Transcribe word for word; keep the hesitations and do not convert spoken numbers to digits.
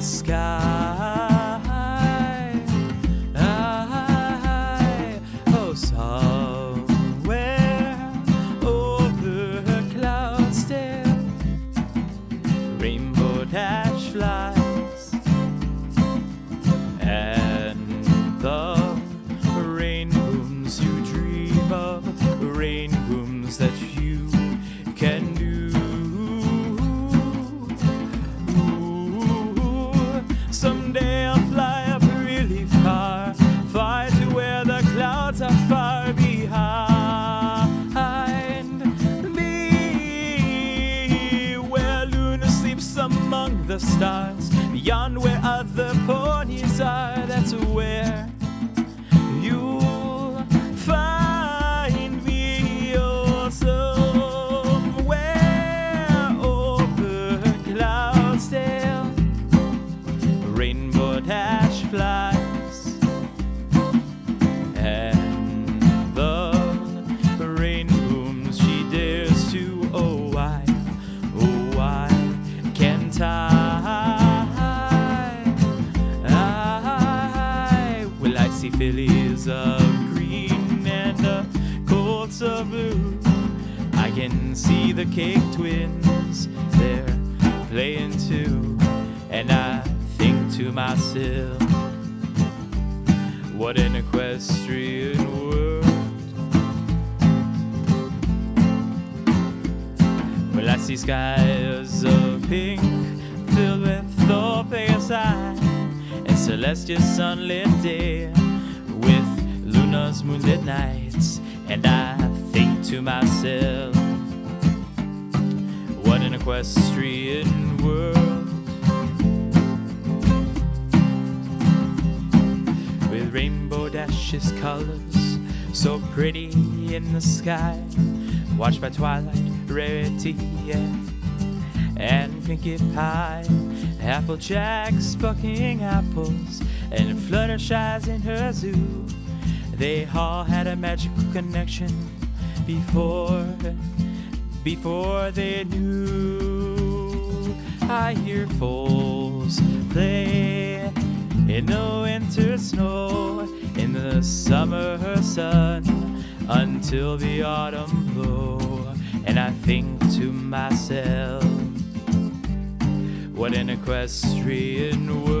sky. I, oh, somewhere over Cloudsdale, rainbow dash flies, and the rain booms you dream of, rain booms that you can do. Ooh, someday I'll fly up really far, far to where the clouds are far behind me, where Luna sleeps among the stars, beyond where other ponies are. That's where you'll find me, oh, somewhere over Cloudsdale, rainbow dash flies, and the rain booms she dares to. Oh, why, oh, why can't I? I will I see fillies of green and the colts of blue. I can see the cake twins, they're playing too, and I think to myself, what an equestrian world. Well, I see skies of pink filled with Orpheus eye, and celestial sunlit day with Luna's moonlit nights, and I think to myself, what an equestrian world. With rainbow dashes colors so pretty in the sky, watched by twilight rarity, yeah, and pinkie pie, Applejack's bucking apples and Fluttershy's in her zoo. They all had a magical connection before, before they knew. I hear foals play in the winter snow, in the summer sun, until the autumn blow, and I think to myself, what an equestrian world.